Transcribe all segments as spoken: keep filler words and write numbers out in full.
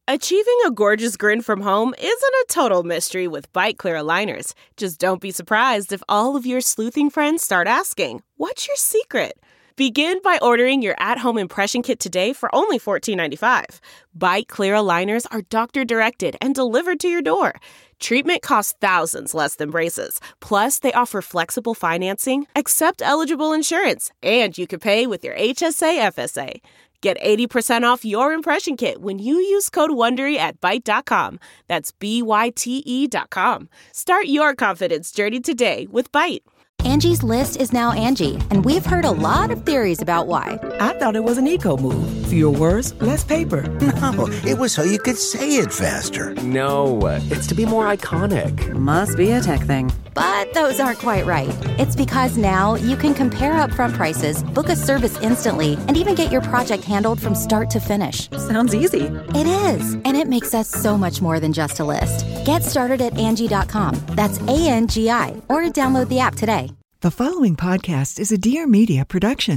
Achieving a gorgeous grin from home isn't a total mystery with Byte Clear aligners. Just don't be surprised if all of your sleuthing friends start asking, "What's your secret?" Begin by ordering your at-home impression kit today for only fourteen ninety-five. Byte Clear aligners are doctor-directed and delivered to your door. Treatment costs thousands less than braces. Plus, they offer flexible financing, accept eligible insurance, and you can pay with your H S A F S A. Get eighty percent off your impression kit when you use code WONDERY at byte dot com. That's B Y T E dot com. Start your confidence journey today with Byte. Angie's List is now Angie, and we've heard a lot of theories about why. I thought it was an eco move. Fewer words, less paper. No, it was so you could say it faster. No, it's to be more iconic. Must be a tech thing. But those aren't quite right. It's because now you can compare upfront prices, book a service instantly, and even get your project handled from start to finish. Sounds easy. It is, and it makes us so much more than just a list. Get started at Angie dot com. That's A N G I, or download the app today. The following podcast is a Dear Media production.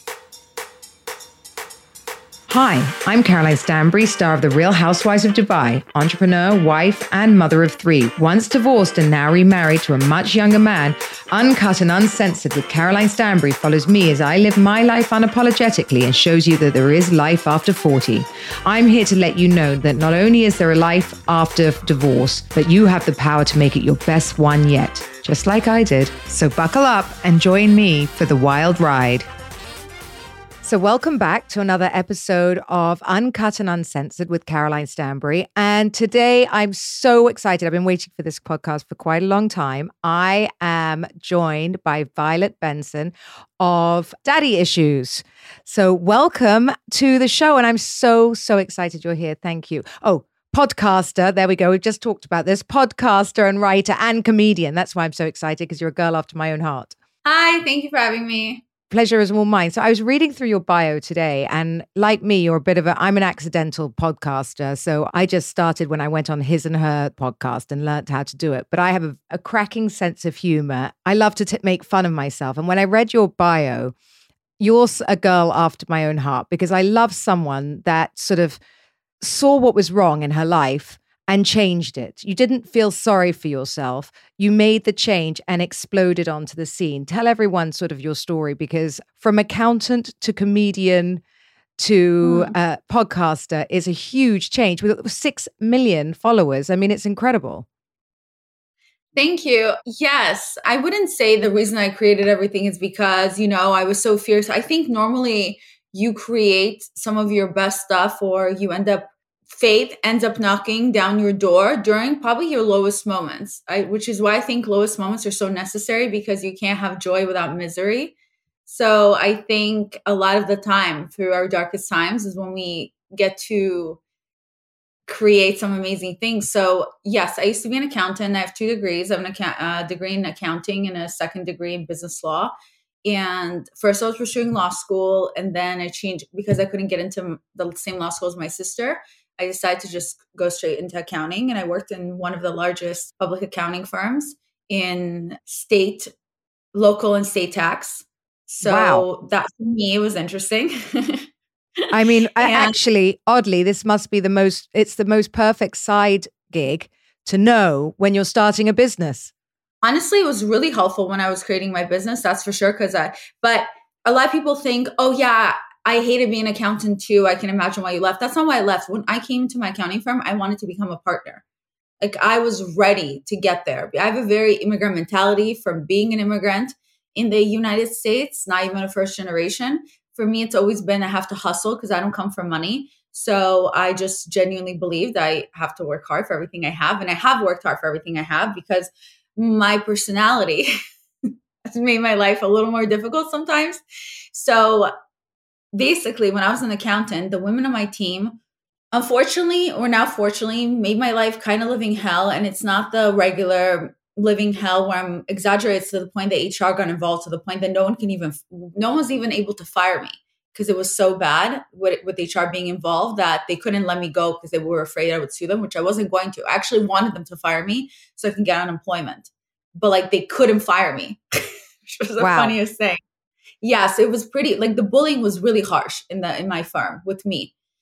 Hi, I'm Caroline Stanbury, star of The Real Housewives of Dubai, entrepreneur, wife, and mother of three. Once divorced and now remarried to a much younger man, Uncut and Uncensored with Caroline Stanbury follows me as I live my life unapologetically and shows you that there is life after forty. I'm here to let you know that not only is there a life after divorce, but you have the power to make it your best one yet, just like I did. So buckle up and join me for the wild ride. So welcome back to another episode of Uncut and Uncensored with Caroline Stanbury. And today I'm so excited. I've been waiting for this podcast for quite a long time. I am joined by Violet Benson of Daddy Issues. So welcome to the show. And I'm so, so excited you're here. Thank you. Oh, podcaster. There we go. We just talked about this. Podcaster and writer and comedian. That's why I'm so excited, because you're a girl after my own heart. Hi, thank you for having me. Pleasure is all mine. So I was reading through your bio today, and like me, you're a bit of a, I'm an accidental podcaster. So I just started when I went on his and her podcast and learned how to do it. But I have a, a cracking sense of humor. I love to t- make fun of myself. And when I read your bio, you're a girl after my own heart, because I love someone that sort of saw what was wrong in her life and changed it. You didn't feel sorry for yourself. You made the change and exploded onto the scene. Tell everyone sort of your story, because from accountant to comedian to mm. uh, podcaster is a huge change with six million followers. I mean, it's incredible. Thank you. Yes, I wouldn't say the reason I created everything is because, you know, I was so fierce. I think normally you create some of your best stuff, or you end up Faith ends up knocking down your door during probably your lowest moments, I, which is why I think lowest moments are so necessary, because you can't have joy without misery. So I think a lot of the time through our darkest times is when we get to create some amazing things. So yes, I used to be an accountant. I have two degrees. I have an account, uh, degree in accounting and a second degree in business law. And first I was pursuing law school, and then I changed because I couldn't get into the same law school as my sister. I decided to just go straight into accounting, and I worked in one of the largest public accounting firms in state, local and state tax. So wow. That for me was interesting. I mean, and actually, oddly, this must be the most, it's the most perfect side gig to know when you're starting a business. Honestly, it was really helpful when I was creating my business. That's for sure. Cause I, but a lot of people think, oh yeah, I hated being an accountant too. I can imagine why you left. That's not why I left. When I came to my accounting firm, I wanted to become a partner. Like I was ready to get there. I have a very immigrant mentality from being an immigrant in the United States, not even a first generation. For me, it's always been I have to hustle because I don't come from money. So I just genuinely believed I have to work hard for everything I have. And I have worked hard for everything I have, because my personality has made my life a little more difficult sometimes. So basically, when I was an accountant, the women on my team, unfortunately, or now fortunately, made my life kind of living hell. And it's not the regular living hell where I'm exaggerated to the point that H R got involved, to the point that no one can even, no one was even able to fire me, because it was so bad with, with H R being involved that they couldn't let me go because they were afraid I would sue them, which I wasn't going to. I actually wanted them to fire me so I can get unemployment, but like they couldn't fire me, which was the Wow. funniest thing. Yes, it was pretty, like the bullying was really harsh in the in my firm with me.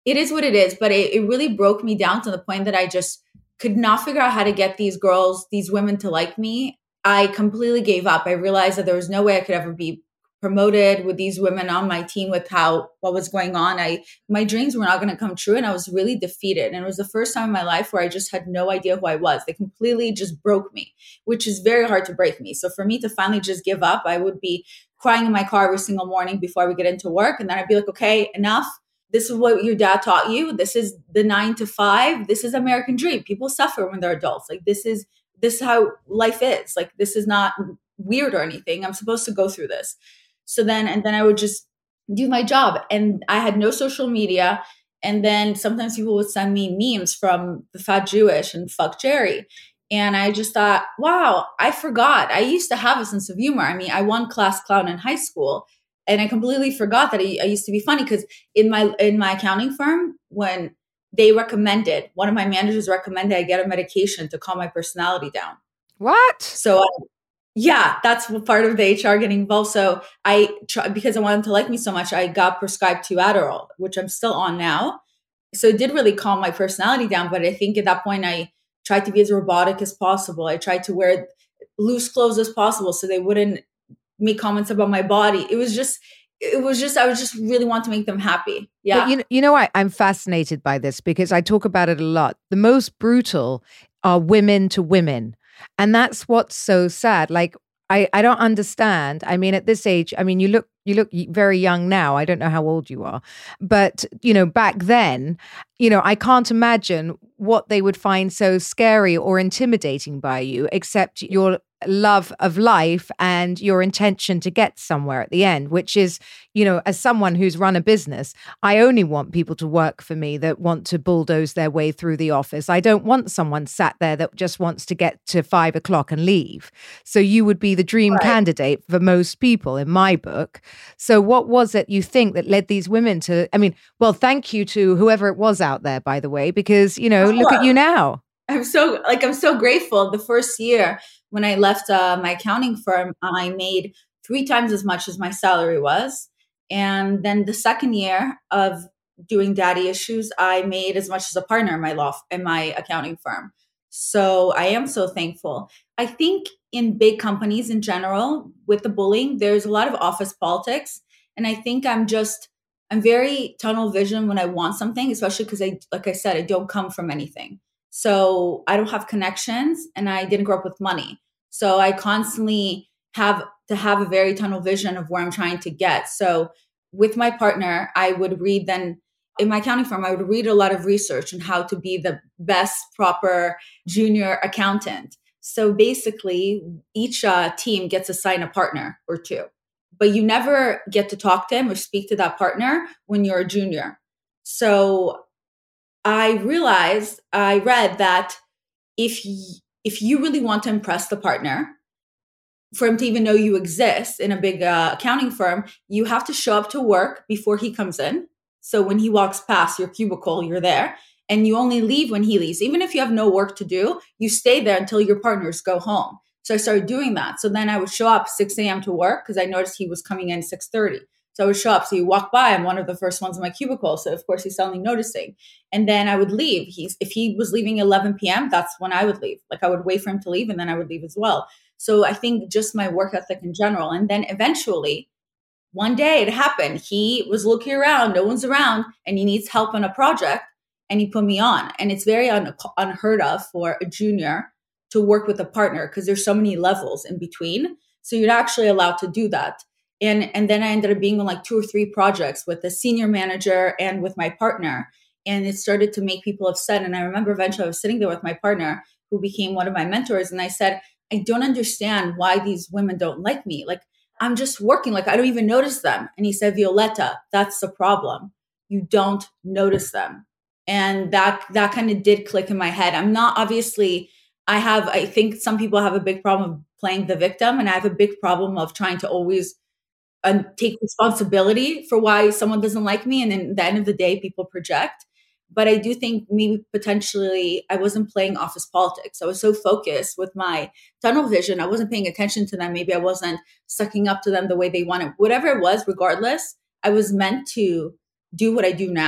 it is what it is, but it, it really broke me down to the point that I just could not figure out how to get these girls, these women to like me. I completely gave up. I realized that there was no way I could ever be promoted with these women on my team with how, what was going on. I, my dreams were not going to come true. And I was really defeated. And it was the first time in my life where I just had no idea who I was. They completely just broke me, which is very hard to break me. So for me to finally just give up, I would be crying in my car every single morning before I would get into work. And then I'd be like, okay, enough. This is what your dad taught you. This is the nine to five. This is American dream. People suffer when they're adults. Like this is, this is how life is. Like this is not weird or anything. I'm supposed to go through this. So then, and then I would just do my job, and I had no social media. And then sometimes people would send me memes from the Fat Jewish and Fuck Jerry. And I just thought, wow, I forgot. I used to have a sense of humor. I mean, I won class clown in high school, and I completely forgot that I, I used to be funny, because in my, in my accounting firm, when they recommended, one of my managers recommended I get a medication to calm my personality down. What? So I, yeah, that's part of the H R getting involved. So I, try, because I wanted them to like me so much, I got prescribed two Adderall, which I'm still on now. So it did really calm my personality down. But I think at that point, I tried to be as robotic as possible. I tried to wear loose clothes as possible so they wouldn't make comments about my body. It was just, it was just, I was just really want to make them happy. Yeah. But you know, you know, I, I'm fascinated by this because I talk about it a lot. The most brutal are women to women. And that's what's so sad. Like, I, I don't understand. I mean, at this age, I mean, you look you look very young now. I don't know how old you are. But, you know, back then, you know, I can't imagine what they would find so scary or intimidating by you, except your love of life and your intention to get somewhere at the end, which is, you know, as someone who's run a business, I only want people to work for me that want to bulldoze their way through the office. I don't want someone sat there that just wants to get to five o'clock and leave. So you would be the dream right. candidate for most people in my book. So what was it you think that led these women to, I mean, well, thank you to whoever it was out there, by the way, because, you know, oh, look at you now. I'm so like, I'm so grateful. The first year when I left uh, my accounting firm, I made three times as much as my salary was. And then the second year of doing daddy issues, I made as much as a partner in my law, in my accounting firm. So I am so thankful. I think in big companies in general, with the bullying, there's a lot of office politics. And I think I'm just, I'm very tunnel vision when I want something, especially because I, like I said, I don't come from anything. So I don't have connections and I didn't grow up with money. So I constantly have to have a very tunnel vision of where I'm trying to get. So with my partner, I would read then in my accounting firm, I would read a lot of research on how to be the best proper junior accountant. So basically each uh, team gets assigned a partner or two, but you never get to talk to him or speak to that partner when you're a junior. So I realized, I read that if y- if you really want to impress the partner, for him to even know you exist in a big uh, accounting firm, you have to show up to work before he comes in. So when he walks past your cubicle, you're there, and you only leave when he leaves. Even if you have no work to do, you stay there until your partners go home. So I started doing that. So then I would show up six a.m. to work because I noticed he was coming in six thirty. So I would show up. So you walk by, I'm one of the first ones in my cubicle. So of course he's suddenly noticing. And then I would leave. He's if he was leaving eleven p.m., that's when I would leave. Like I would wait for him to leave and then I would leave as well. So I think just my work ethic in general. And then eventually one day it happened. He was looking around, no one's around, and he needs help on a project. And he put me on. And it's very un- unheard of for a junior to work with a partner because there's so many levels in between. So you're actually allowed to do that. And and then I ended up being on like two or three projects with the senior manager and with my partner. And it started to make people upset. And I remember eventually I was sitting there with my partner who became one of my mentors. And I said, I don't understand why these women don't like me. Like, I'm just working. Like, I don't even notice them. And he said, Violetta, that's the problem. You don't notice them. And that that kind of did click in my head. I'm not obviously, I have, I think some people have a big problem of playing the victim. And I have a big problem of trying to always and take responsibility for why someone doesn't like me. And then at the end of the day, people project. But I do think maybe potentially I wasn't playing office politics. I was so focused with my tunnel vision. I wasn't paying attention to them. Maybe I wasn't sucking up to them the way they wanted. Whatever it was, regardless, I was meant to do what I do now.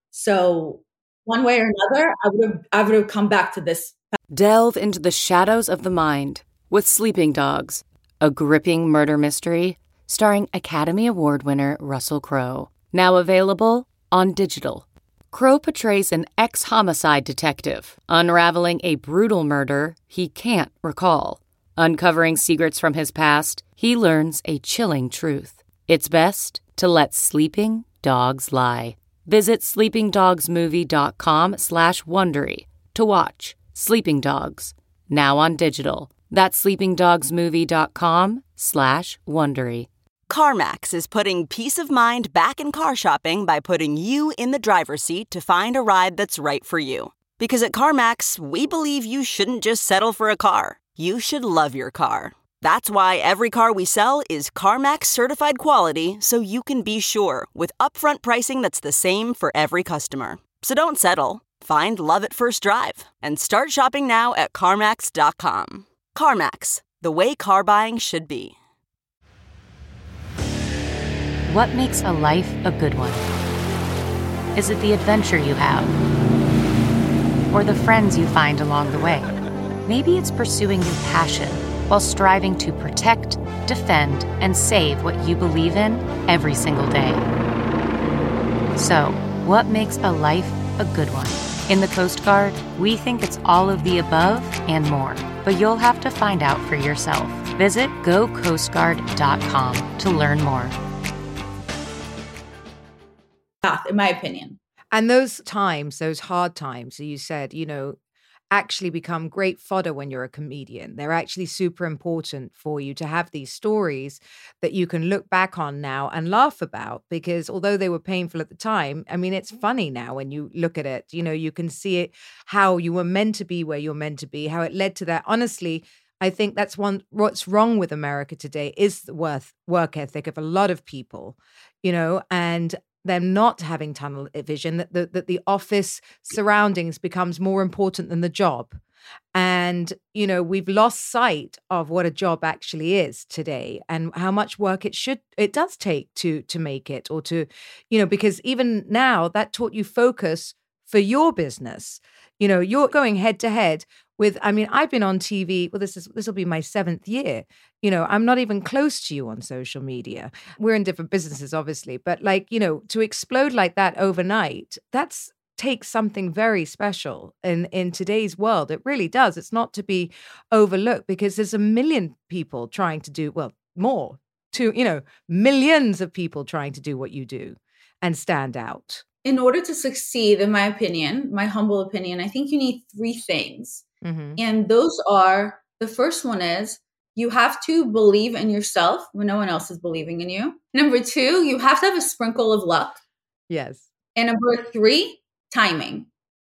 So one way or another, I would have I would have come back to this. Delve into the shadows of the mind with Sleeping Dogs, a gripping murder mystery starring Academy Award winner Russell Crowe. Now available on digital. Crowe portrays an ex-homicide detective unraveling a brutal murder he can't recall. Uncovering secrets from his past, he learns a chilling truth. It's best to let sleeping dogs lie. Visit sleepingdogsmovie.com slash Wondery to watch Sleeping Dogs, now on digital. That's sleepingdogsmovie.com slash Wondery. CarMax is putting peace of mind back in car shopping by putting you in the driver's seat to find a ride that's right for you. Because at CarMax, we believe you shouldn't just settle for a car. You should love your car. That's why every car we sell is CarMax certified quality, so you can be sure with upfront pricing that's the same for every customer. So don't settle. Find love at first drive and start shopping now at CarMax dot com. CarMax, the way car buying should be. What makes a life a good one? Is it the adventure you have? Or the friends you find along the way? Maybe it's pursuing your passion while striving to protect, defend, and save what you believe in every single day. So, what makes a life a good one? In the Coast Guard, we think it's all of the above and more, but you'll have to find out for yourself. Visit go coast guard dot com to learn more. In my opinion. And those times, those hard times, you said, you know, actually become great fodder when you're a comedian. They're actually super important for you to have these stories that you can look back on now and laugh about, because although they were painful at the time, I mean, it's funny now when you look at it. You know, you can see it, how you were meant to be where you're meant to be, how it led to that. Honestly, I think that's one, what's wrong with America today is the worth, work ethic of a lot of people, you know, and them not having tunnel vision, that the, that the office surroundings becomes more important than the job. And, you know, we've lost sight of what a job actually is today and how much work it should, it does take to, to make it, or to, you know, because even now that taught you focus for your business. You know, you're going head to head with, I mean, I've been on T V, well, this is, this will be my seventh year. You know, I'm not even close to you on social media. We're in different businesses, obviously, but like, you know, to explode like that overnight, that's takes something very special in, in today's world. It really does. It's not to be overlooked, because there's a million people trying to do, well, more, to, you know, millions of people trying to do what you do and stand out. In order to succeed, in my opinion, my humble opinion, I think you need three things. Mm-hmm. And those are, the first one is you have to believe in yourself when no one else is believing in you. Number two, you have to have a sprinkle of luck. Yes. And number three, timing.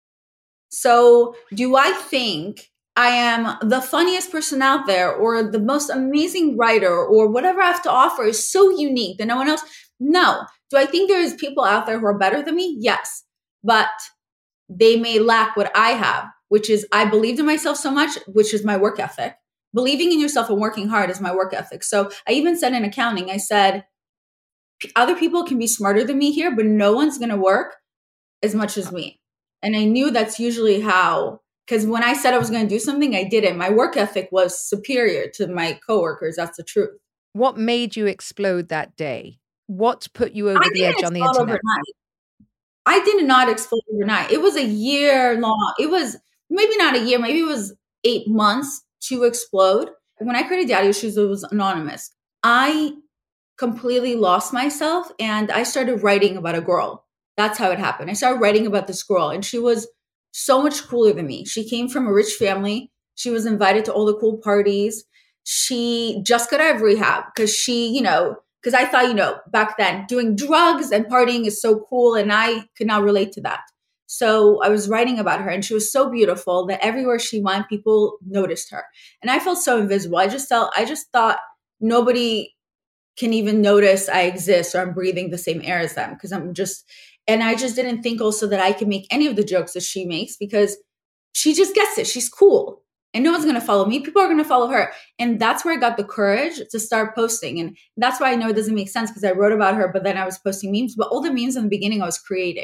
So do I think I am the funniest person out there, or the most amazing writer, or whatever I have to offer is so unique that no one else? No. Do I think there's people out there who are better than me? Yes. But they may lack what I have, which is I believed in myself so much, which is my work ethic. Believing in yourself and working hard is my work ethic. So I even said in accounting, I said, other people can be smarter than me here, but no one's going to work as much as me. And I knew that's usually how, because when I said I was going to do something, I did it. My work ethic was superior to my coworkers. That's the truth. What made you explode that day? What put you over the edge on the internet? Overnight. I did not explode overnight. It was a year long. It was maybe not a year. Maybe it was eight months to explode. When I created Daddy Issues, it was anonymous. I completely lost myself, and I started writing about a girl. That's how it happened. I started writing about this girl, and she was so much cooler than me. She came from a rich family. She was invited to all the cool parties. She just got out of rehab because she, you know, because I thought, you know, back then doing drugs and partying is so cool, and I could not relate to that. So I was writing about her, and she was so beautiful that everywhere she went, people noticed her. And I felt so invisible. I just felt, I just thought nobody can even notice I exist or I'm breathing the same air as them, because I'm just, and I just didn't think also that I could make any of the jokes that she makes, because she just gets it. She's cool. And no one's going to follow me. People are going to follow her. And that's where I got the courage to start posting. And that's why I know it doesn't make sense, because I wrote about her, but then I was posting memes. But all the memes in the beginning I was creating.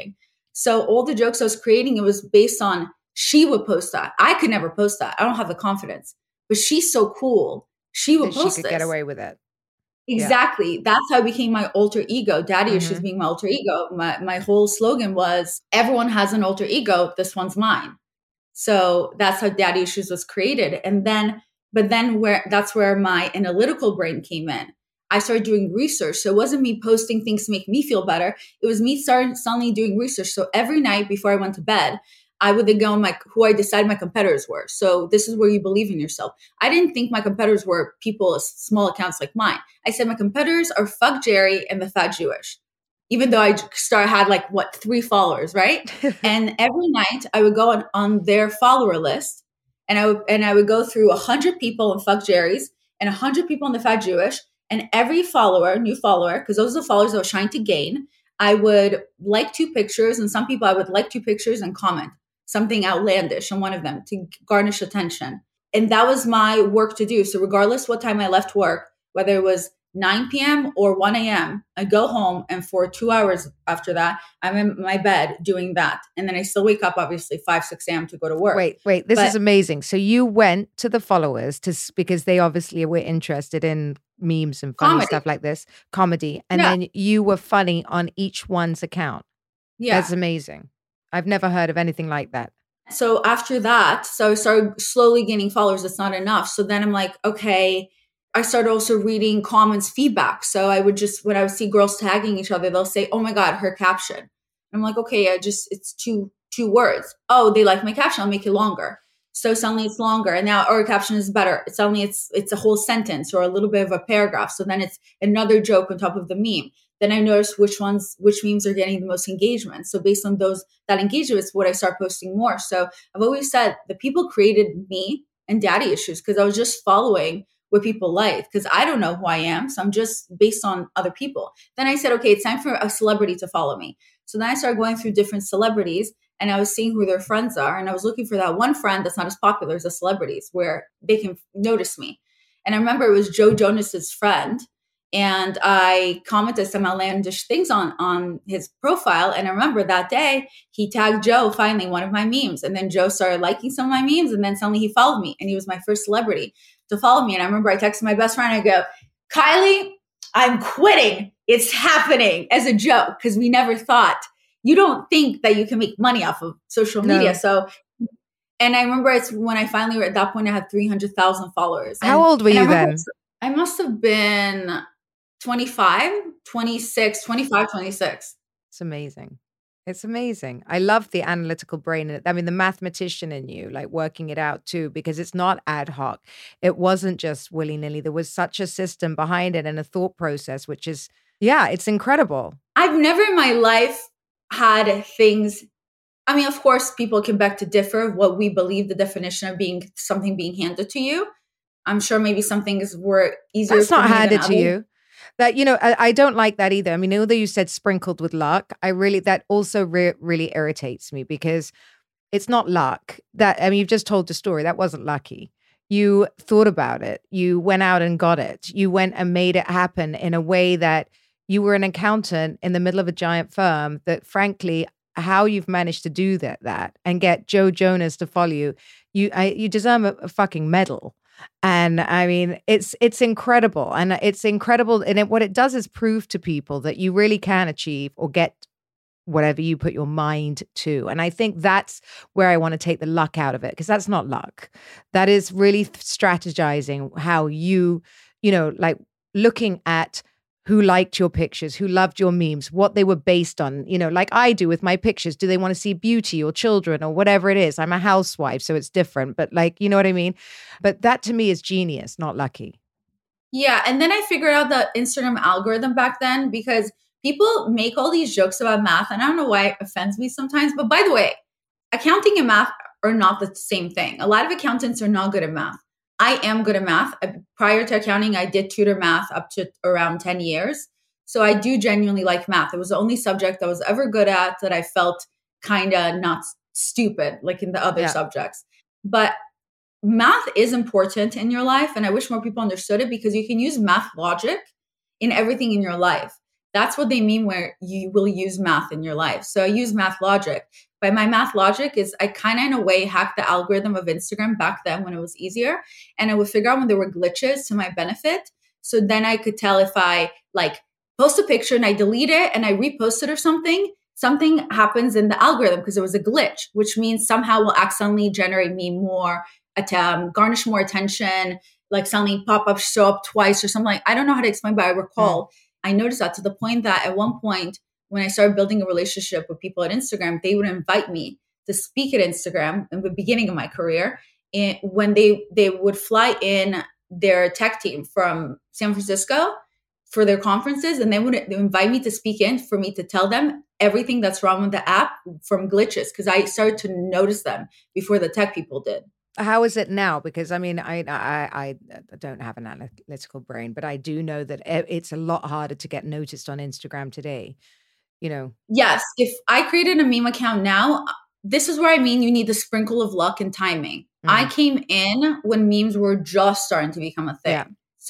So all the jokes I was creating, it was based on she would post that. I could never post that. I don't have the confidence. But she's so cool. She would that post she could this. get away with it. Exactly. Yeah. That's how I became my alter ego. Daddy mm-hmm. issues being my alter ego. My my whole slogan was, everyone has an alter ego. This one's mine. So that's how Daddy Issues was created. And then, but then where that's where my analytical brain came in. I started doing research. So it wasn't me posting things to make me feel better. It was me starting suddenly doing research. So every night before I went to bed, I would then go on my, who I decided my competitors were. So this is where you believe in yourself. I didn't think my competitors were people, small accounts like mine. I said my competitors are Fuck Jerry and the Fat Jewish. Even though I started, had like, what, three followers, right? And every night I would go on, on their follower list and I would, and I would go through one hundred people in Fuck Jerry's and one hundred people in the Fat Jewish. And every follower, new follower, because those are the followers I was trying to gain, I would like two pictures. And some people I would like two pictures and comment something outlandish on one of them to garnish attention. And that was my work to do. So regardless what time I left work, whether it was nine p.m. or one a.m., I go home and for two hours after that, I'm in my bed doing that. And then I still wake up, obviously, five, six a.m. to go to work. Wait, wait, this but, is amazing. So you went to the followers to because they obviously were interested in memes and funny comedy. stuff like this, comedy. And yeah. then you were funny on each one's account. Yeah. That's amazing. I've never heard of anything like that. So after that, so I started slowly gaining followers. It's not enough. So then I'm like, okay, I started also reading comments feedback. So I would just, when I would see girls tagging each other, they'll say, oh my God, her caption. And I'm like, okay, I just, it's two, two words. Oh, they like my caption. I'll make it longer. So suddenly it's longer. And now our caption is better. It's suddenly it's, it's a whole sentence or a little bit of a paragraph. So then it's another joke on top of the meme. Then I noticed which ones, which memes are getting the most engagement. So based on those, that engagement is what I start posting more. So I've always said the people created me and Daddy Issues because I was just following what people like because I don't know who I am. So I'm just based on other people. Then I said, okay, it's time for a celebrity to follow me. So then I started going through different celebrities and I was seeing who their friends are. And I was looking for that one friend that's not as popular as the celebrities where they can notice me. And I remember it was Joe Jonas's friend. And I commented some outlandish things on, on his profile. And I remember that day he tagged Joe, finally, one of my memes. And then Joe started liking some of my memes. And then suddenly he followed me. And he was my first celebrity to follow me. And I remember I texted my best friend. I go, Kylie, I'm quitting. It's happening, as a joke. Because we never thought, you don't think that you can make money off of social media. No. So, and I remember it's when I finally, at that point, I had three hundred thousand followers. How and, old were you then? I must have been twenty-five, twenty-six, twenty-five, twenty-six. It's amazing. It's amazing. I love the analytical brain. I mean, the mathematician in you, like working it out too, because it's not ad hoc. It wasn't just willy-nilly. There was such a system behind it and a thought process, which is, yeah, it's incredible. I've never in my life had things. I mean, of course, people can beg to differ of what we believe the definition of being something being handed to you. I'm sure maybe some things were easier. That's not handed to others. you. That, you know, I, I don't like that either. I mean, although you said sprinkled with luck, I really, that also re- really irritates me because it's not luck. That, I mean, you've just told the story. That wasn't lucky. You thought about it. You went out and got it. You went and made it happen in a way that you were an accountant in the middle of a giant firm that, frankly, how you've managed to do that, that and get Joe Jonas to follow you, you, I, you deserve a, a fucking medal. And I mean, it's it's incredible. And it's incredible. And it, what it does is prove to people that you really can achieve or get whatever you put your mind to. And I think that's where I want to take the luck out of it, because that's not luck. That is really strategizing how you, you know, like looking at who liked your pictures, who loved your memes, what they were based on, you know, like I do with my pictures. Do they want to see beauty or children or whatever it is? I'm a housewife, so it's different, but like, you know what I mean? But that to me is genius, not lucky. Yeah. And then I figured out the Instagram algorithm back then because people make all these jokes about math. And I don't know why it offends me sometimes. But by the way, accounting and math are not the same thing. A lot of accountants are not good at math. I am good at math. Prior to accounting, I did tutor math up to around ten years. So I do genuinely like math. It was the only subject I was ever good at that I felt kind of not stupid, like in the other yeah. subjects. But math is important in your life. And I wish more people understood it because you can use math logic in everything in your life. That's what they mean where you will use math in your life. So I use math logic. By my math logic is I kind of in a way hacked the algorithm of Instagram back then when it was easier. And I would figure out when there were glitches to my benefit. So then I could tell if I like post a picture and I delete it and I repost it or something, something happens in the algorithm because there was a glitch, which means somehow will accidentally generate me more, um, garnish more attention, like suddenly pop-ups show up twice or something. Like, I don't know how to explain, but I recall, mm. I noticed that to the point that at one point, when I started building a relationship with people at Instagram, they would invite me to speak at Instagram in the beginning of my career. And when they, they would fly in their tech team from San Francisco for their conferences, and they would invite me to speak in for me to tell them everything that's wrong with the app from glitches, because I started to notice them before the tech people did. How is it now? Because I mean, I, I I don't have an analytical brain, but I do know that it's a lot harder to get noticed on Instagram today. You know, yes. If I created a meme account now, this is where I mean you need the sprinkle of luck and timing. Mm. I came in when memes were just starting to become a thing. Yeah.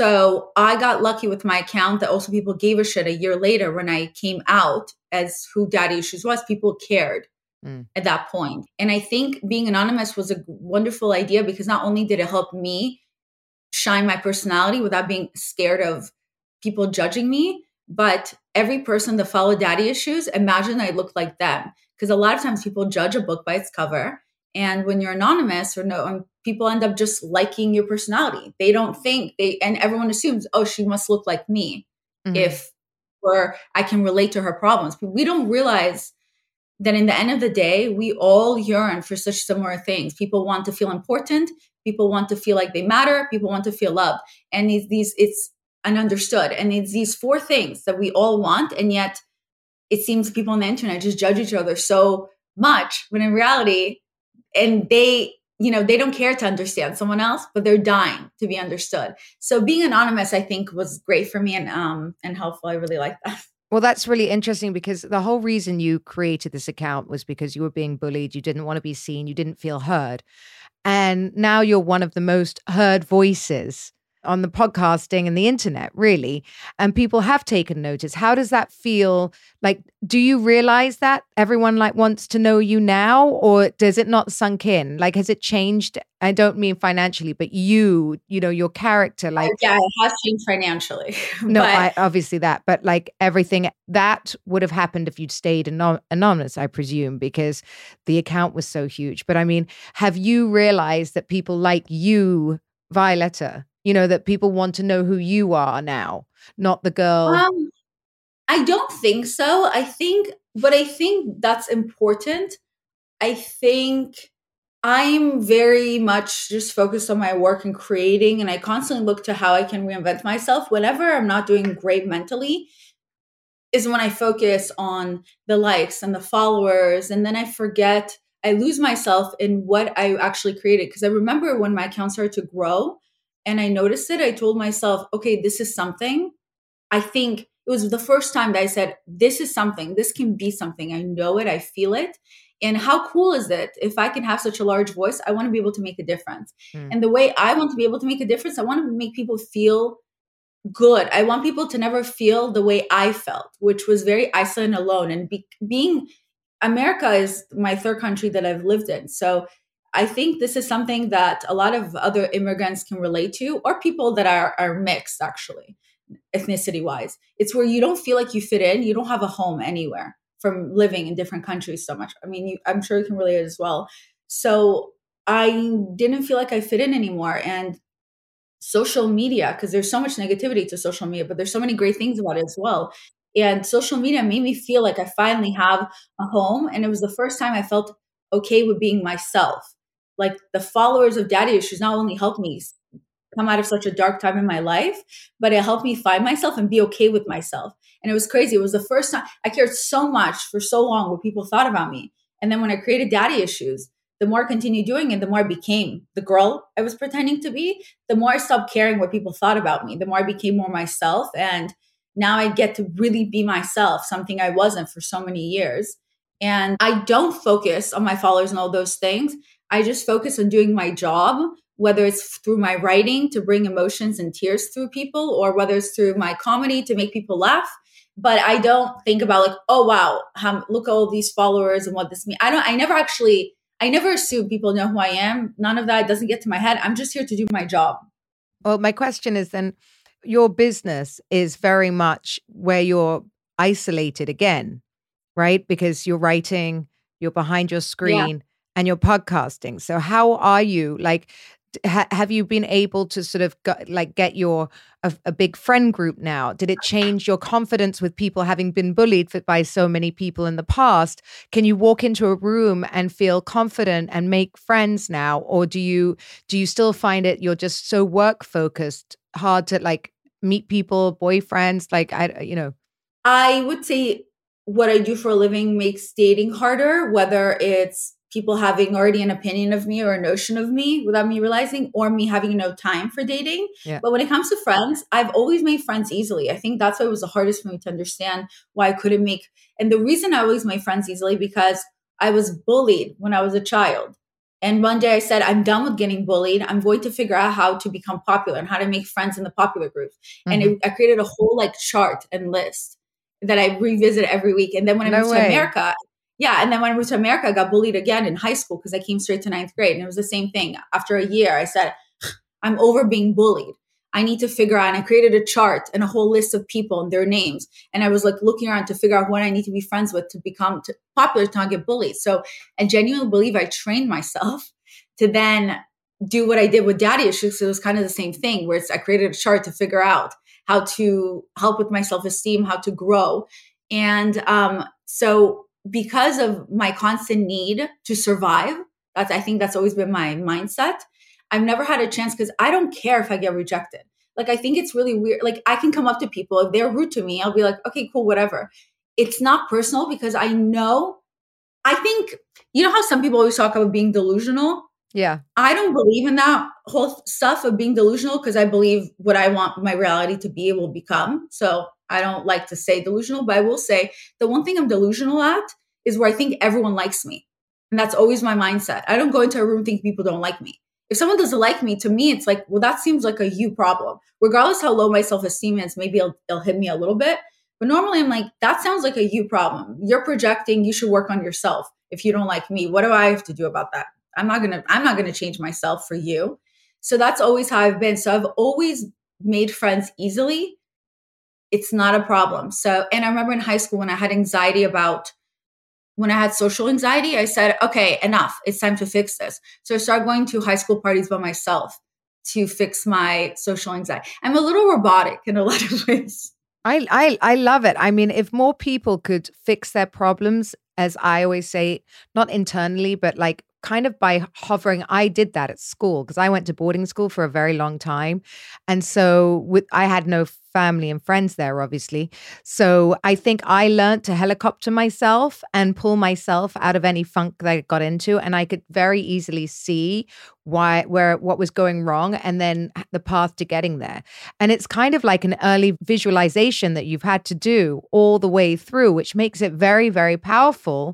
So I got lucky with my account that also people gave a shit a year later when I came out as who Daddy Issues was. People cared mm. at that point. And I think being anonymous was a wonderful idea because not only did it help me shine my personality without being scared of people judging me, but every person that followed Daddy Issues, imagine I looked like them. Because a lot of times people judge a book by its cover. And when you're anonymous or no, people end up just liking your personality. They don't think they, and everyone assumes, oh, she must look like me mm-hmm. if, or I can relate to her problems. But we don't realize that in the end of the day, we all yearn for such similar things. People want to feel important. People want to feel like they matter. People want to feel loved. And these, these it's, and understood. And it's these four things that we all want. And yet it seems people on the internet just judge each other so much when in reality, and they, you know, they don't care to understand someone else, but they're dying to be understood. So being anonymous, I think was great for me and, um, and helpful. I really like that. Well, that's really interesting because the whole reason you created this account was because you were being bullied. You didn't want to be seen. You didn't feel heard. And now you're one of the most heard voices on the podcasting and the internet, really. And people have taken notice. How does that feel? Like, do you realize that everyone like wants to know you now, or does it not sunk in? Like, has it changed? I don't mean financially, but you, you know, your character, like. Yeah, it has changed financially. No, but- I, obviously that, but like everything that would have happened if you'd stayed anon- anonymous, I presume, because the account was so huge. But I mean, have you realized that people like you, Violetta, you know, that people want to know who you are now, not the girl? Um, I don't think so. I think, but I think that's important. I think I'm very much just focused on my work and creating, and I constantly look to how I can reinvent myself. Whenever I'm not doing great mentally is when I focus on the likes and the followers, and then I forget, I lose myself in what I actually created. Because I remember when my account started to grow, and I noticed it, I told myself, okay, this is something. I think it was the first time that I said, this is something, this can be something. I know it, I feel it. And how cool is it? If I can have such a large voice, I want to be able to make a difference. Mm. And the way I want to be able to make a difference, I want to make people feel good. I want people to never feel the way I felt, which was very isolated and alone. And be, being, America is my third country that I've lived in. So I think this is something that a lot of other immigrants can relate to, or people that are, are mixed, actually, ethnicity-wise. It's where you don't feel like you fit in. You don't have a home anywhere from living in different countries so much. I mean, you, I'm sure you can relate as well. So I didn't feel like I fit in anymore. And social media, because there's so much negativity to social media, but there's so many great things about it as well. And social media made me feel like I finally have a home. And it was the first time I felt okay with being myself. Like the followers of Daddy Issues not only helped me come out of such a dark time in my life, but it helped me find myself and be okay with myself. And it was crazy. It was the first time I cared so much for so long what people thought about me. And then when I created Daddy Issues, the more I continued doing it, the more I became the girl I was pretending to be, the more I stopped caring what people thought about me, the more I became more myself. And now I get to really be myself, something I wasn't for so many years. And I don't focus on my followers and all those things. I just focus on doing my job, whether it's through my writing to bring emotions and tears through people, or whether it's through my comedy to make people laugh. but I don't think about like, oh, wow, um, look at all these followers and what this means. I don't, I never actually, I never assume people know who I am. None of that doesn't get to my head. I'm just here to do my job. Well, my question is then, your business is very much where you're isolated again, right? Because you're writing, you're behind your screen, yeah. and you're podcasting. So how are you? Like, ha- have you been able to sort of go, like get your a, a big friend group now? Did it change your confidence with people having been bullied for, by so many people in the past? Can you walk into a room and feel confident and make friends now, or do you do you still find it you're just so work focused, hard to like meet people, boyfriends? Like I, you know, I would say what I do for a living makes dating harder, whether it's people having already an opinion of me or a notion of me without me realizing, or me having no time for dating. Yeah. But when it comes to friends, I've always made friends easily. I think that's why it was the hardest for me to understand why I couldn't make. And the reason I always made friends easily, because I was bullied when I was a child. And one day I said, I'm done with getting bullied. I'm going to figure out how to become popular and how to make friends in the popular group. Mm-hmm. And it, I created a whole like chart and list that I revisit every week. And then when I no moved way. to America, yeah. And then when I moved to America, I got bullied again in high school because I came straight to ninth grade. And it was the same thing. After a year, I said, I'm over being bullied. I need to figure out, and I created a chart and a whole list of people and their names. And I was like looking around to figure out what I need to be friends with to become to, popular, to not get bullied. So I genuinely believe I trained myself to then do what I did with daddy issues. So it was kind of the same thing, where it's, I created a chart to figure out how to help with my self-esteem, how to grow. And um, so because of my constant need to survive, that's, I think that's always been my mindset. I've never had a chance, because I don't care if I get rejected. Like, I think it's really weird. Like, I can come up to people, if they're rude to me, I'll be like, okay, cool, whatever. It's not personal, because I know, I think, you know how some people always talk about being delusional? Yeah. I don't believe in that whole stuff of being delusional, because I believe what I want my reality to be will become. So I don't like to say delusional, but I will say the one thing I'm delusional at is where I think everyone likes me. And that's always my mindset. I don't go into a room thinking people don't like me. If someone doesn't like me, to me, it's like, well, that seems like a you problem. Regardless how low my self-esteem is, maybe it'll, it'll hit me a little bit. But normally I'm like, that sounds like a you problem. You're projecting, you should work on yourself. If you don't like me, what do I have to do about that? I'm not going to, I'm not going to change myself for you. So that's always how I've been. So I've always made friends easily. It's not a problem. So, and I remember in high school when I had anxiety about, when I had social anxiety, I said, okay, enough. It's time to fix this. So I started going to high school parties by myself to fix my social anxiety. I'm a little robotic in a lot of ways. I, I, I love it. I mean, if more people could fix their problems, as I always say, not internally, but like kind of by hovering. I did that at school because I went to boarding school for a very long time. And so with, I had no family and friends there, obviously. So I think I learned to helicopter myself and pull myself out of any funk that I got into. And I could very easily see why, where, what was going wrong, and then the path to getting there. And it's kind of like an early visualization that you've had to do all the way through, which makes it very, very powerful.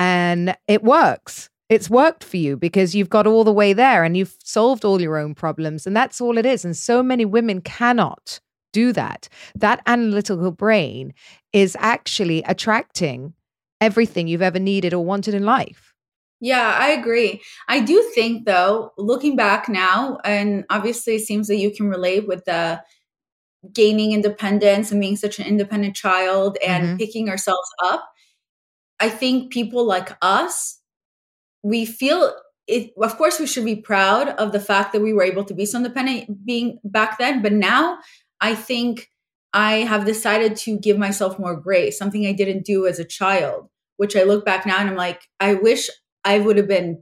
And it works. It's worked for you because you've got all the way there and you've solved all your own problems. And that's all it is. And so many women cannot do that. That analytical brain is actually attracting everything you've ever needed or wanted in life. Yeah, I agree. I do think, though, looking back now, and obviously it seems that you can relate with the gaining independence and being such an independent child and mm-hmm. picking ourselves up. I think people like us, we feel it. Of course, we should be proud of the fact that we were able to be so independent being back then. But now I think I have decided to give myself more grace, something I didn't do as a child, which I look back now and I'm like, I wish I would have been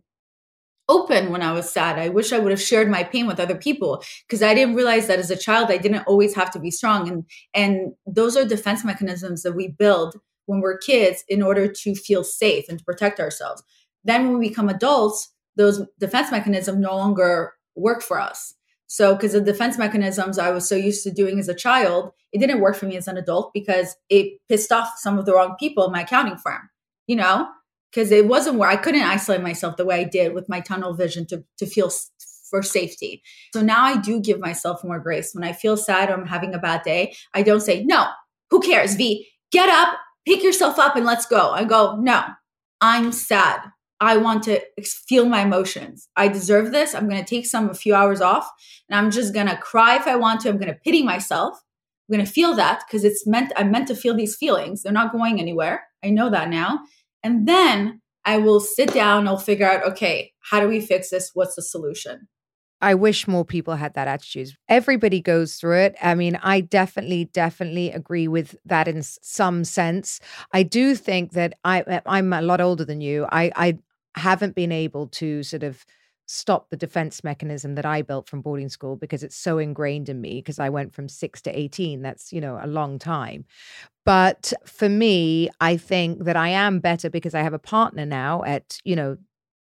open when I was sad. I wish I would have shared my pain with other people, because I didn't realize that as a child, I didn't always have to be strong. And, and those are defense mechanisms that we build when we're kids in order to feel safe and to protect ourselves. Then when we become adults, those defense mechanisms no longer work for us. So because the defense mechanisms I was so used to doing as a child, it didn't work for me as an adult because it pissed off some of the wrong people in my accounting firm, you know, because it wasn't where I couldn't isolate myself the way I did with my tunnel vision to, to feel s- for safety. So now I do give myself more grace. When I feel sad or I'm having a bad day, I don't say, no, who cares, V? get up, pick yourself up and let's go. I go, no, I'm sad. I want to feel my emotions. I deserve this. I'm going to take some, a few hours off and I'm just going to cry if I want to. I'm going to pity myself. I'm going to feel that because it's meant, I'm meant to feel these feelings. They're not going anywhere. I know that now. And then I will sit down. I'll figure out, okay, how do we fix this? What's the solution? I wish more people had that attitude. Everybody goes through it. I mean, I definitely, definitely agree with that in some sense. I do think that I, I'm a lot older than you. I, I haven't been able to sort of stop the defense mechanism that I built from boarding school because it's so ingrained in me because I went from six to eighteen. That's, you know, a long time. But for me, I think that I am better because I have a partner now at, you know,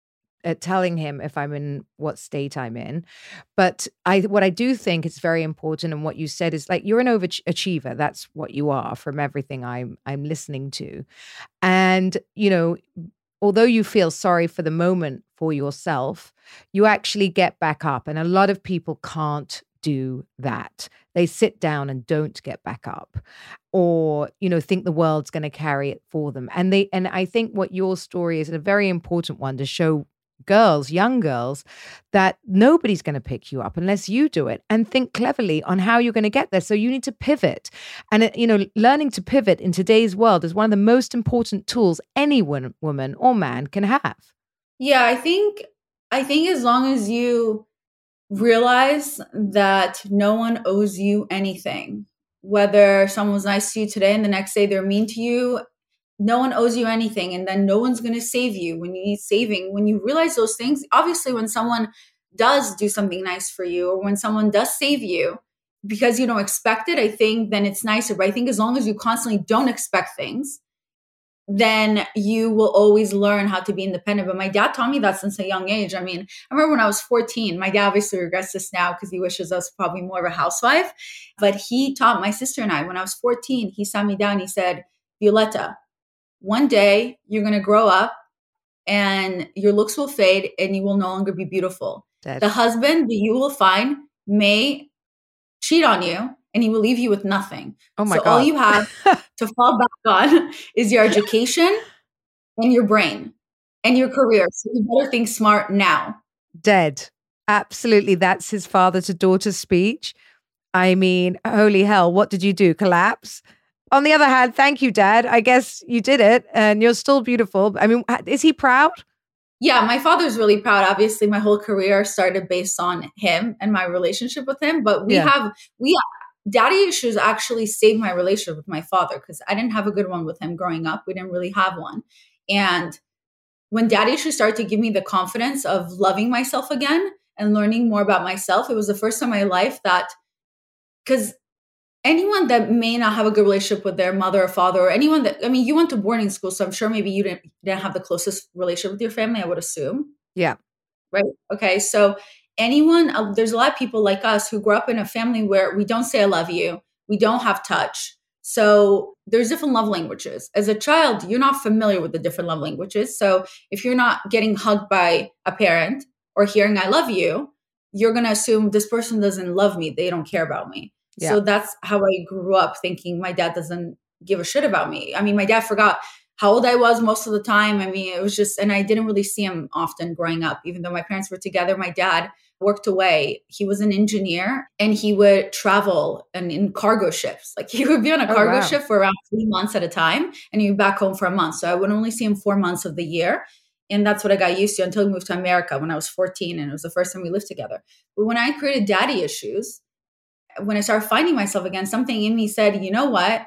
at telling him if I'm in what state I'm in. But I, what I do think is very important, and what you said is like, you're an overachiever. That's what you are from everything I'm, I'm listening to. And, you know, although you feel sorry for the moment for yourself, you actually get back up. And a lot of people can't do that. They sit down and don't get back up, or, you know, think the world's going to carry it for them. And they, and I think what your story is a very important one to show girls, young girls, that nobody's going to pick you up unless you do it, and think cleverly on how you're going to get there. So you need to pivot. And, you know, learning to pivot in today's world is one of the most important tools any woman, woman or man can have. Yeah, I think, I think as long as you realize that no one owes you anything, whether someone's nice to you today and the next day they're mean to you, no one owes you anything, and then no one's going to save you when you need saving. When you realize those things, obviously when someone does do something nice for you, or when someone does save you because you don't expect it, I think then it's nicer. But I think as long as you constantly don't expect things, then you will always learn how to be independent. But my dad taught me that since a young age. I mean, I remember when I was fourteen, my dad obviously regrets this now because he wishes I was probably more of a housewife, but he taught my sister and I when I was fourteen, he sat me down, he said, Violetta, one day you're going to grow up and your looks will fade and you will no longer be beautiful. That's- the husband that you will find may cheat on you and he will leave you with nothing. Oh my so God. all you have to fall back on is your education and your brain and your career. So you better think smart now. Dead. Absolutely. That's his father to daughter speech. I mean, holy hell, what did you do? Collapse? On the other hand, thank you, Dad. I guess you did it and you're still beautiful. I mean, is he proud? Yeah, my father's really proud. Obviously, my whole career started based on him and my relationship with him. But we yeah. have, we daddy issues actually saved my relationship with my father because I didn't have a good one with him growing up. We didn't really have one. And when daddy issues started to give me the confidence of loving myself again and learning more about myself, it was the first time in my life that, because anyone that may not have a good relationship with their mother or father, or anyone that, I mean, you went to boarding school, so I'm sure maybe you didn't, didn't have the closest relationship with your family, I would assume. Yeah. Right. Okay. So anyone, uh, there's a lot of people like us who grew up in a family where we don't say I love you. We don't have touch. So there's different love languages. As a child, you're not familiar with the different love languages. So if you're not getting hugged by a parent or hearing I love you, you're going to assume this person doesn't love me. They don't care about me. Yeah. So that's how I grew up, thinking my dad doesn't give a shit about me. I mean, my dad forgot how old I was most of the time. I mean, it was just, and I didn't really see him often growing up. Even though my parents were together, my dad worked away. He was an engineer and he would travel and in cargo ships. Like he would be on a cargo oh, wow. ship for around three months at a time and he'd be back home for a month. So I would only see him four months of the year. And that's what I got used to until we moved to America when I was fourteen. And it was the first time we lived together. But when I created daddy issues, when I started finding myself again, something in me said, you know what?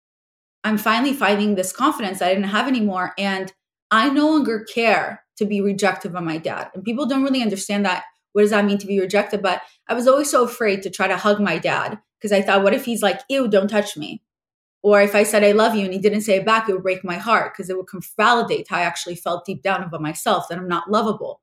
I'm finally finding this confidence that I didn't have anymore. And I no longer care to be rejected by my dad. And people don't really understand that. What does that mean to be rejected? But I was always so afraid to try to hug my dad because I thought, what if he's like, ew, don't touch me? Or if I said, I love you and he didn't say it back, it would break my heart because it would validate how I actually felt deep down about myself, that I'm not lovable.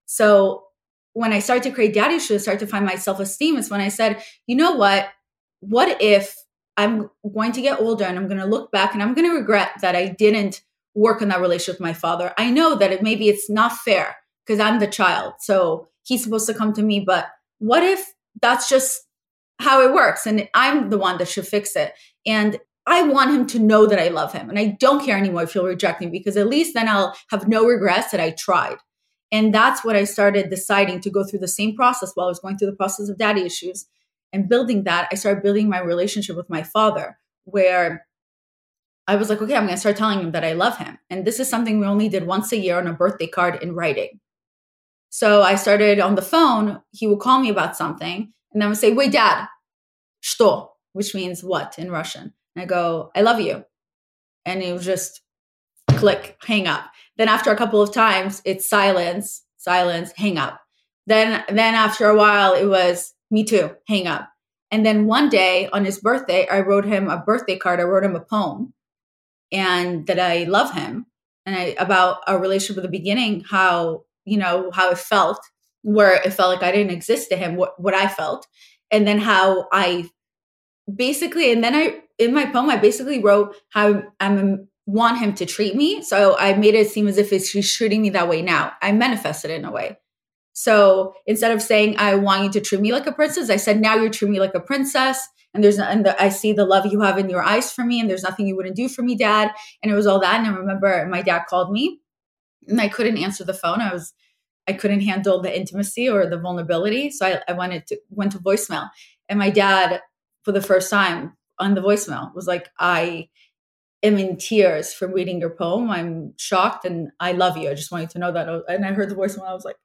So when I started to create daddy issues, I started to find my self-esteem. It's when I said, you know what? What if I'm going to get older and I'm going to look back and I'm going to regret that I didn't work on that relationship with my father. I know that it maybe it's not fair because I'm the child. So he's supposed to come to me. But what if that's just how it works? And I'm the one that should fix it. And I want him to know that I love him. And I don't care anymore if he'll reject me, because at least then I'll have no regrets that I tried. And that's what I started deciding to go through the same process while I was going through the process of daddy issues and building that. I started building my relationship with my father, where I was like, okay, I'm going to start telling him that I love him. And this is something we only did once a year on a birthday card in writing. So I started on the phone. He would call me about something and I would say, wait, dad, что? Which means what in Russian. And I go, I love you. And it would just click, hang up. Then after a couple of times, it's silence, silence, hang up. Then, then after a while, it was me too, hang up. And then one day on his birthday, I wrote him a birthday card. I wrote him a poem and that I love him. And I, about our relationship at the beginning, how, you know, how it felt, where it felt like I didn't exist to him, what, what I felt. And then how I basically, and then I, in my poem, I basically wrote how I'm want him to treat me. So I made it seem as if it's, he's treating me that way now. I manifested it in a way. So instead of saying, I want you to treat me like a princess, I said, now you're treating me like a princess. And there's, and the, I see the love you have in your eyes for me. And there's nothing you wouldn't do for me, dad. And it was all that. And I remember my dad called me and I couldn't answer the phone. I was, I couldn't handle the intimacy or the vulnerability. So I, I wanted to, went to voicemail. And my dad, for the first time on the voicemail, was like, I am in tears from reading your poem. I'm shocked and I love you. I just want you to know that. And I heard the voicemail. I was like,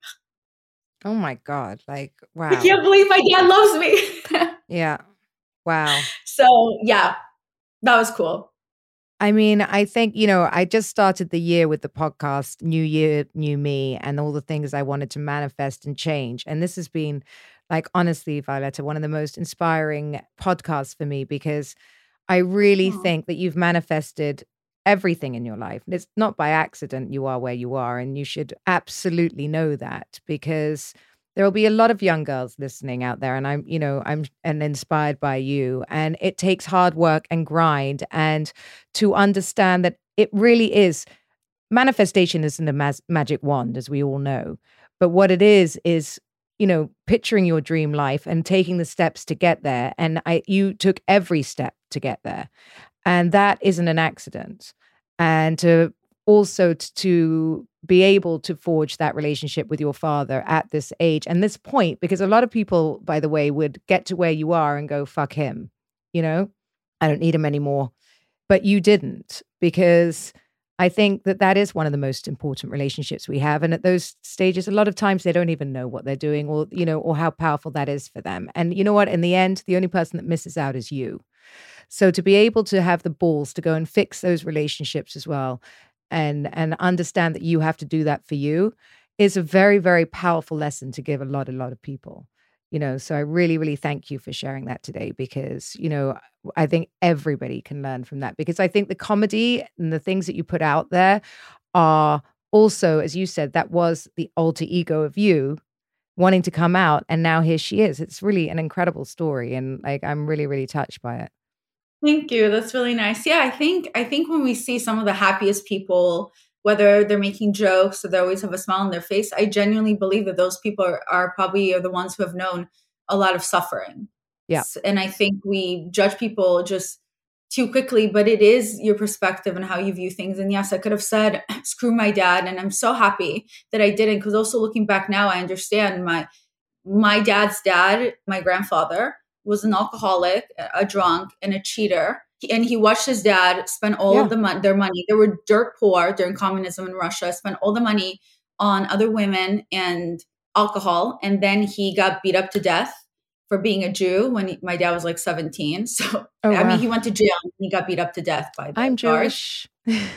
oh my God. Like, wow. I can't believe my dad loves me. Yeah. Wow. So yeah, that was cool. I mean, I think, you know, I just started the year with the podcast, New Year, New Me, and all the things I wanted to manifest and change. And this has been, like, honestly, Violetta, one of the most inspiring podcasts for me, because I really oh. think that you've manifested everything in your life. And it's not by accident you are where you are. And you should absolutely know that, because there will be a lot of young girls listening out there. And I'm, you know, I'm and inspired by you. And it takes hard work and grind, and to understand that it really is, manifestation isn't a mas- magic wand, as we all know. But what it is, is, you know, picturing your dream life and taking the steps to get there. And I, you took every step to get there. And that isn't an accident. And to also t- to be able to forge that relationship with your father at this age and this point, because a lot of people, by the way, would get to where you are and go, fuck him, you know, I don't need him anymore. But you didn't, because I think that that is one of the most important relationships we have. And at those stages, a lot of times they don't even know what they're doing, or, you know, or how powerful that is for them. And you know what? In the end, the only person that misses out is you. So to be able to have the balls to go and fix those relationships as well, and and understand that you have to do that for you, is a very, very powerful lesson to give a lot, a lot of people. You know, so I really, really thank you for sharing that today, because, you know, I think everybody can learn from that, because I think the comedy and the things that you put out there are also, as you said, that was the alter ego of you wanting to come out. And now here she is. It's really an incredible story. And like, I'm really, really touched by it. Thank you. That's really nice. Yeah, I think I think when we see some of the happiest people, whether they're making jokes or they always have a smile on their face, I genuinely believe that those people are, are probably are the ones who have known a lot of suffering. Yeah. And I think we judge people just too quickly, but it is your perspective and how you view things. And yes, I could have said, screw my dad. And I'm so happy that I didn't, because also looking back now, I understand my my dad's dad, my grandfather, was an alcoholic, a drunk, and a cheater. And he watched his dad spend all yeah. of the mon- their money. They were dirt poor during communism in Russia, spent all the money on other women and alcohol. And then he got beat up to death for being a Jew when he, my dad was like seventeen. So, oh, I wow. mean, he went to jail and he got beat up to death by the I'm guard. Jewish.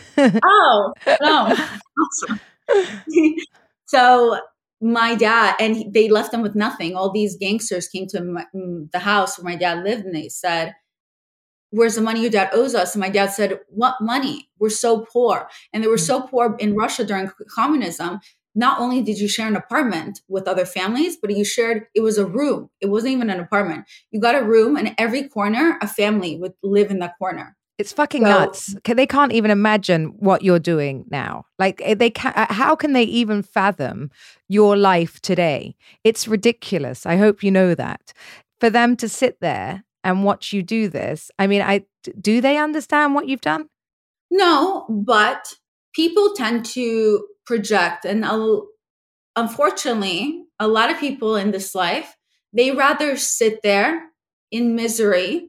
Oh, no. Awesome. So my dad, and he, they left him with nothing. All these gangsters came to my, the house where my dad lived, and they said, where's the money your dad owes us? And my dad said, what money? We're so poor. And they were so poor in Russia during communism. Not only did you share an apartment with other families, but you shared, it was a room. It wasn't even an apartment. You got a room, and every corner, a family would live in that corner. It's fucking so nuts. They can't even imagine what you're doing now. Like, they can, how can they even fathom your life today? It's ridiculous. I hope you know that. For them to sit there and watch you do this, I mean, I do they understand what you've done? No, but people tend to project. And uh, unfortunately, a lot of people in this life, they rather sit there in misery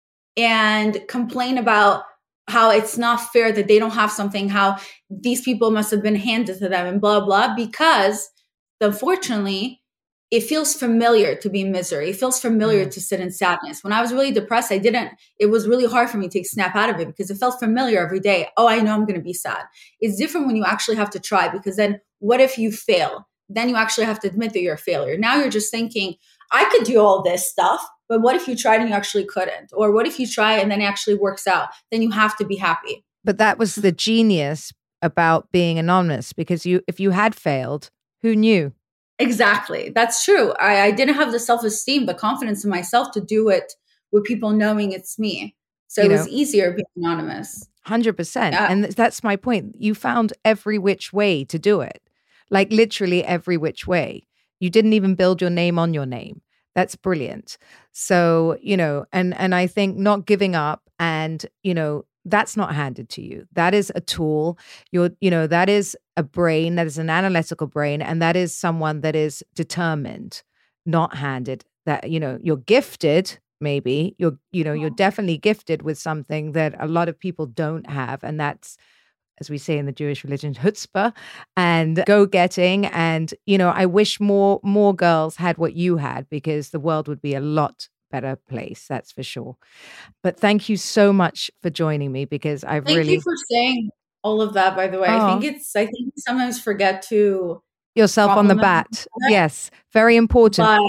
and complain about how it's not fair that they don't have something, how these people must have been handed to them and blah, blah, because unfortunately, it feels familiar to be in misery. It feels familiar mm. to sit in sadness. When I was really depressed, I didn't, it was really hard for me to snap out of it because it felt familiar every day. Oh, I know I'm going to be sad. It's different when you actually have to try, because then what if you fail? Then you actually have to admit that you're a failure. Now you're just thinking, I could do all this stuff, but what if you tried and you actually couldn't? Or what if you try and then it actually works out? Then you have to be happy. But that was the genius about being anonymous, because you, if you had failed, who knew? Exactly. That's true. I, I didn't have the self-esteem, the confidence in myself to do it with people knowing it's me. So you it was know, easier being anonymous. one hundred percent. Yeah. And that's my point. You found every which way to do it. Like literally every which way. You didn't even build your name on your name. That's brilliant. So, you know, and and I think not giving up and, you know, that's not handed to you. That is a tool. You're, you know, that is a brain, that is an analytical brain, and that is someone that is determined, not handed. That, you know, you're gifted, maybe. You're, you know, you're definitely gifted with something that a lot of people don't have. And that's, as we say in the Jewish religion, chutzpah and go-getting. And, you know, I wish more more girls had what you had, because the world would be a lot better place, that's for sure. But thank you so much for joining me, because I've thank really... Thank you for saying all of that, by the way. Oh. I think it's, I think we sometimes forget to... Yourself on the bat. Yes, very important. But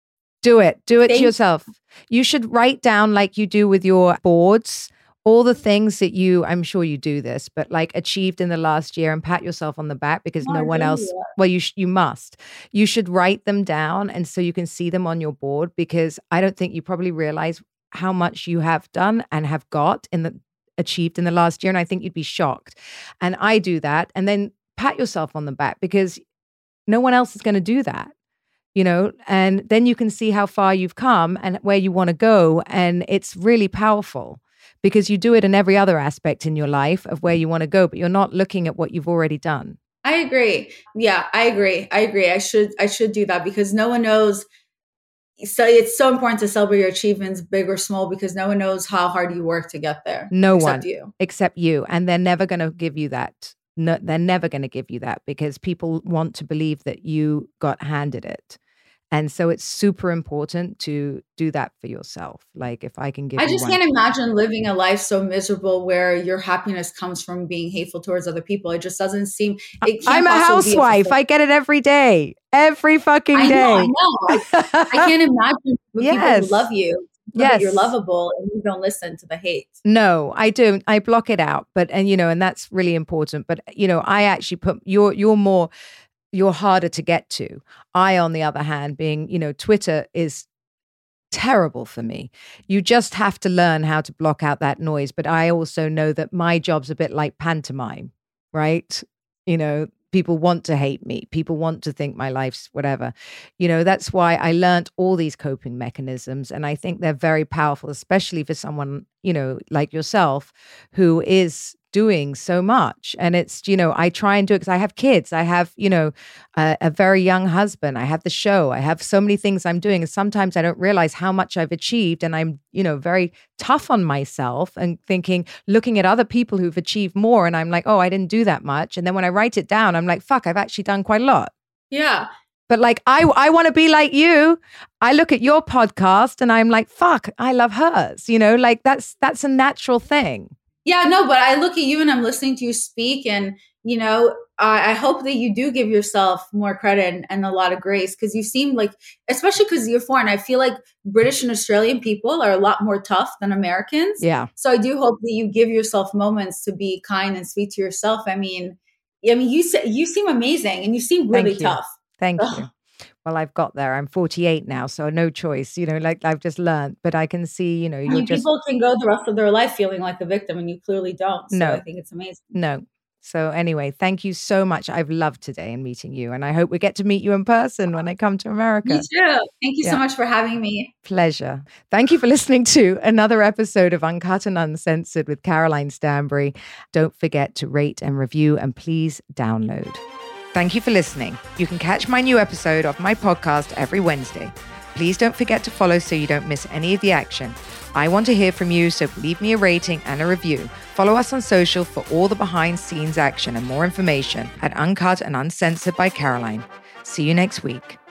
do it. Do it to yourself. You should write down, like you do with your boards, all the things that you, I'm sure you do this, but like achieved in the last year, and pat yourself on the back, because no, no one else, that. well, you sh- you must. You should write them down, and so you can see them on your board, because I don't think you probably realize how much you have done and have got in the achieved in the last year. And I think you'd be shocked. And I do that. And then pat yourself on the back, because no one else is going to do that. You know, and then you can see how far you've come and where you want to go. And it's really powerful, because you do it in every other aspect in your life of where you want to go, but you're not looking at what you've already done. I agree. Yeah, I agree. I agree. I should, I should do that, because no one knows. So it's so important to celebrate your achievements, big or small, because no one knows how hard you work to get there. No except one, you. except you. And they're never going to give you that. No, they're never going to give you that, because people want to believe that you got handed it. And so it's super important to do that for yourself. Like, if I can give I you just one- can't imagine living a life so miserable where your happiness comes from being hateful towards other people. It just doesn't seem. It I'm a housewife. A I get it every day, every fucking day. I know. I, know. I, I can't imagine with yes. people who love you. Yes. You're lovable and you don't listen to the hate. No, I don't. I block it out. But, and, you know, and that's really important. But, you know, I actually put, you're, you're more, you're harder to get to. I, on the other hand, being, you know, Twitter is terrible for me. You just have to learn how to block out that noise. But I also know that my job's a bit like pantomime, right? You know, people want to hate me. People want to think my life's whatever. You know, that's why I learned all these coping mechanisms. And I think they're very powerful, especially for someone, you know, like yourself, who is doing so much. And it's, you know, I try and do it because I have kids. I have, you know, a, a very young husband. I have the show. I have so many things I'm doing. And sometimes I don't realize how much I've achieved. And I'm, you know, very tough on myself and thinking, looking at other people who've achieved more. And I'm like, oh, I didn't do that much. And then when I write it down, I'm like, fuck, I've actually done quite a lot. Yeah. But like, I, I want to be like you. I look at your podcast and I'm like, fuck, I love hers. You know, like that's, that's a natural thing. Yeah, no, but I look at you and I'm listening to you speak, and, you know, uh, I hope that you do give yourself more credit and, and a lot of grace, because you seem like, especially because you're foreign, I feel like British and Australian people are a lot more tough than Americans. Yeah. So I do hope that you give yourself moments to be kind and sweet to yourself. I mean, I mean, you you seem amazing and you seem really Thank you. tough. Thank you. Well, I've got there. I'm forty-eight now, so no choice, you know, like I've just learned, but I can see, you know, you're I mean, just... people can go the rest of their life feeling like a victim and you clearly don't. So no. I think it's amazing. No, So anyway, thank you so much. I've loved today and meeting you. And I hope we get to meet you in person when I come to America. Me too. Thank you Yeah. so much for having me. Pleasure. Thank you for listening to another episode of Uncut and Uncensored with Caroline Stanbury. Don't forget to rate and review, and please download. Thank you for listening. You can catch my new episode of my podcast every Wednesday. Please don't forget to follow so you don't miss any of the action. I want to hear from you, so leave me a rating and a review. Follow us on social for all the behind-scenes action and more information at Uncut and Uncensored by Caroline. See you next week.